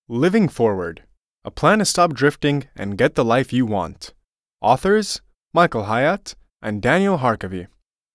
Living Forward, a plan to stop drifting and get the life you want. Authors, Michael Hyatt and Daniel Harkavy.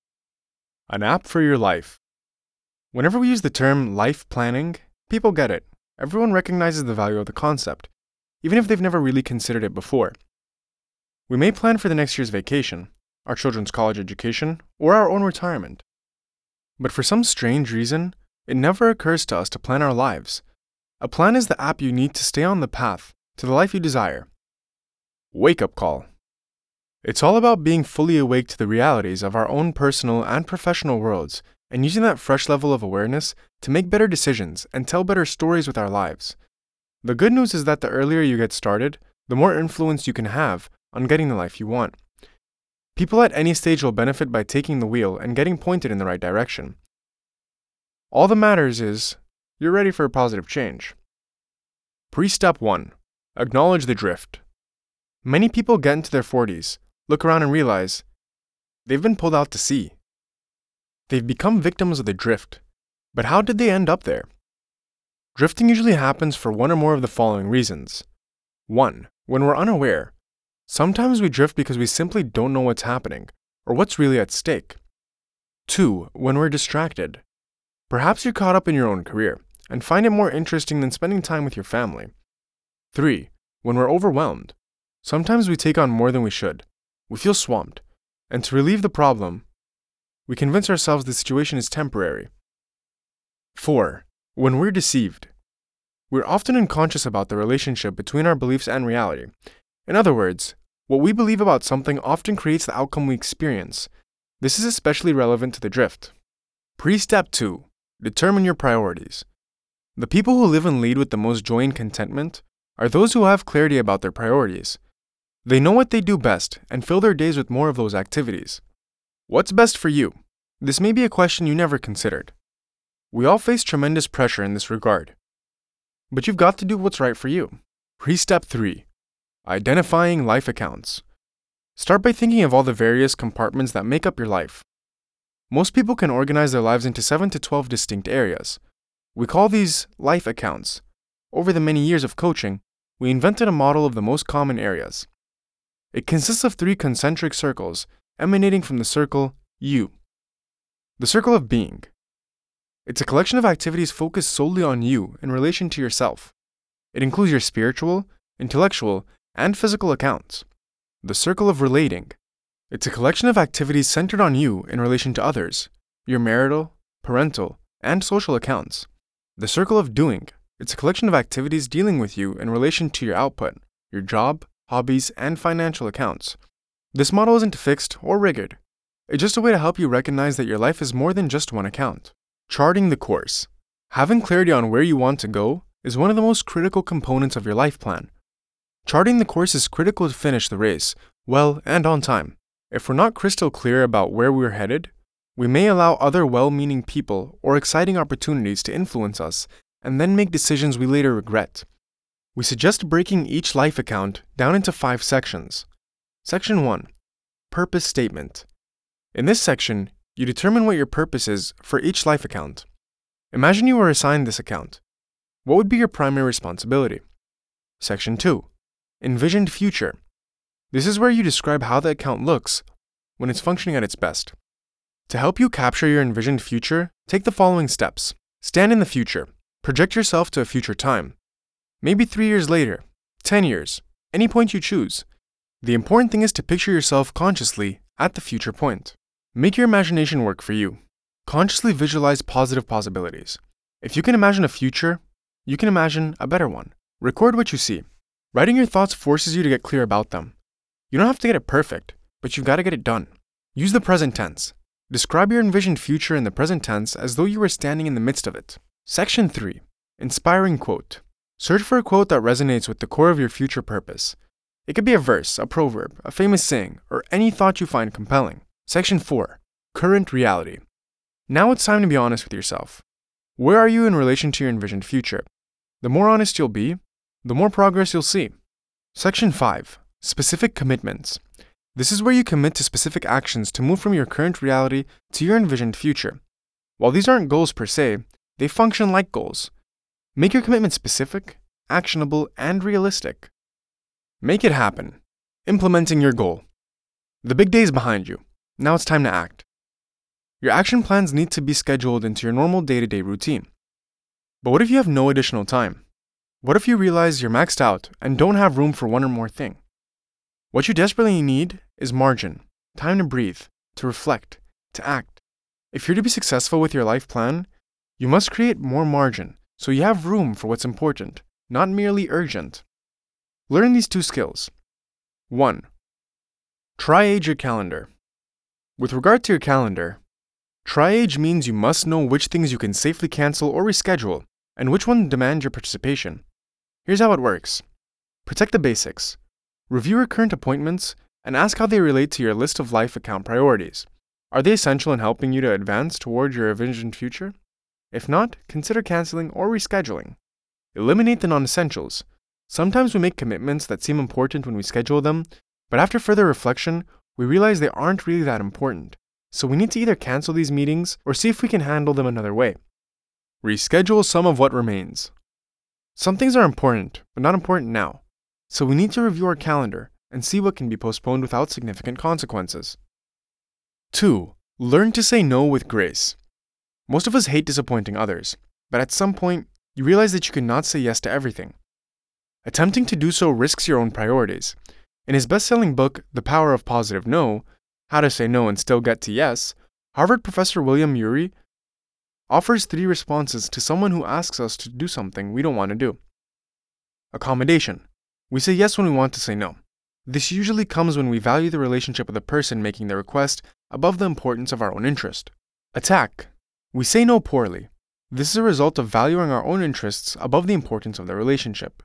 An app for your life. Whenever we use the term life planning, people get it. Everyone recognizes the value of the concept, even if they've never really considered it before. We may plan for the next year's vacation, our children's college education, or our own retirement. But for some strange reason, it never occurs to us to plan our lives. A plan is the app you need to stay on the path to the life you desire. Wake up call. It's all about being fully awake to the realities of our own personal and professional worlds and using that fresh level of awareness to make better decisions and tell better stories with our lives. The good news is that the earlier you get started, the more influence you can have on getting the life you want. People at any stage will benefit by taking the wheel and getting pointed in the right direction. All that matters is you're ready for a positive change. Pre-step 1. Acknowledge the drift. Many people get into their 40s, look around and realize they've been pulled out to sea. They've become victims of the drift. But how did they end up there? Drifting usually happens for one or more of the following reasons. 1. When we're unaware. Sometimes we drift because we simply don't know what's happening or what's really at stake. 2. When we're distracted. Perhaps you're caught up in your own career and find it more interesting than spending time with your family. 3. When we're overwhelmed. Sometimes we take on more than we should. We feel swamped. And to relieve the problem, we convince ourselves the situation is temporary. 4. When we're deceived. We're often unconscious about the relationship between our beliefs and reality. In other words, what we believe about something often creates the outcome we experience. This is especially relevant to the drift. Pre-step 2. Determine your priorities. The people who live and lead with the most joy and contentment are those who have clarity about their priorities. They know what they do best and fill their days with more of those activities. What's best for you? This may be a question you never considered. We all face tremendous pressure in this regard. But you've got to do what's right for you. Pre-step 3. Identifying life accounts. Start by thinking of all the various compartments that make up your life. Most people can organize their lives into 7 to 12 distinct areas. We call these life accounts. Over the many years of coaching, we invented a model of the most common areas. It consists of 3 concentric circles emanating from the circle you. The circle of being. It's a collection of activities focused solely on you in relation to yourself. It includes your spiritual, intellectual, and physical accounts. The circle of relating. It's a collection of activities centered on you in relation to others, your marital, parental, and social accounts. The circle of doing. It's a collection of activities dealing with you in relation to your output, your job, hobbies, and financial accounts. This model isn't fixed or rigged. It's just a way to help you recognize that your life is more than just one account. Charting the course. Having clarity on where you want to go is one of the most critical components of your life plan. Charting the course is critical to finish the race, well and on time. If we're not crystal clear about where we're headed, we may allow other well-meaning people or exciting opportunities to influence us and then make decisions we later regret. We suggest breaking each life account down into 5 sections. Section 1. Purpose Statement. In this section, you determine what your purpose is for each life account. Imagine you were assigned this account. What would be your primary responsibility? Section 2. Envisioned Future. This is where you describe how the account looks when it's functioning at its best. To help you capture your envisioned future, take the following steps. Stand in the future. Project yourself to a future time. Maybe 3 years later, 10 years, any point you choose. The important thing is to picture yourself consciously at the future point. Make your imagination work for you. Consciously visualize positive possibilities. If you can imagine a future, you can imagine a better one. Record what you see. Writing your thoughts forces you to get clear about them. You don't have to get it perfect, but you've got to get it done. Use the present tense. Describe your envisioned future in the present tense as though you were standing in the midst of it. Section 3. Inspiring Quote. Search for a quote that resonates with the core of your future purpose. It could be a verse, a proverb, a famous saying, or any thought you find compelling. Section 4. Current Reality. Now it's time to be honest with yourself. Where are you in relation to your envisioned future? The more honest you'll be, the more progress you'll see. Section 5. Specific Commitments. This is where you commit to specific actions to move from your current reality to your envisioned future. While these aren't goals per se, they function like goals. Make your commitment specific actionable, and realistic. Make it happen. Implementing your goal. The big day is behind you. Now it's time to act. Your action plans need to be scheduled into your normal day-to-day routine. But what if you have no additional time? What if you realize you're maxed out and don't have room for one or more thing? What you desperately need is margin, time to breathe, to reflect, to act. If you're to be successful with your life plan, you must create more margin so you have room for what's important, not merely urgent. Learn these 2 skills. 1. Triage your calendar. With regard to your calendar, triage means you must know which things you can safely cancel or reschedule and which ones demand your participation. Here's how it works. Protect the basics. Review your current appointments and ask how they relate to your list of life account priorities. Are they essential in helping you to advance toward your envisioned future? If not, consider canceling or rescheduling. Eliminate the non-essentials. Sometimes we make commitments that seem important when we schedule them, but after further reflection, we realize they aren't really that important. So we need to either cancel these meetings or see if we can handle them another way. Reschedule some of what remains. Some things are important, but not important now. So we need to review our calendar and see what can be postponed without significant consequences. 2. Learn to say no with grace. Most of us hate disappointing others, but at some point, you realize that you cannot say yes to everything. Attempting to do so risks your own priorities. In his best-selling book, The Power of Positive No, How to Say No and Still Get to Yes, Harvard professor William Ury offers 3 responses to someone who asks us to do something we don't want to do. Accommodation. We say yes when we want to say no. This usually comes when we value the relationship of the person making the request above the importance of our own interest. Attack. We say no poorly. This is a result of valuing our own interests above the importance of the relationship.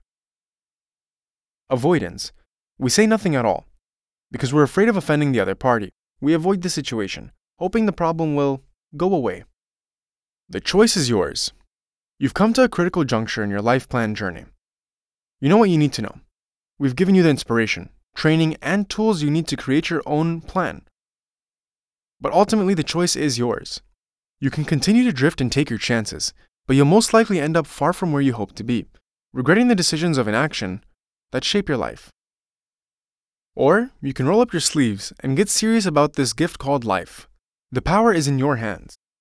Avoidance. We say nothing at all. Because we're afraid of offending the other party, we avoid the situation, hoping the problem will go away. The choice is yours. You've come to a critical juncture in your life plan journey. You know what you need to know. We've given you the inspiration, training, and tools you need to create your own plan. But ultimately, the choice is yours. You can continue to drift and take your chances, but you'll most likely end up far from where you hope to be, regretting the decisions of inaction that shape your life. Or you can roll up your sleeves and get serious about this gift called life. The power is in your hands.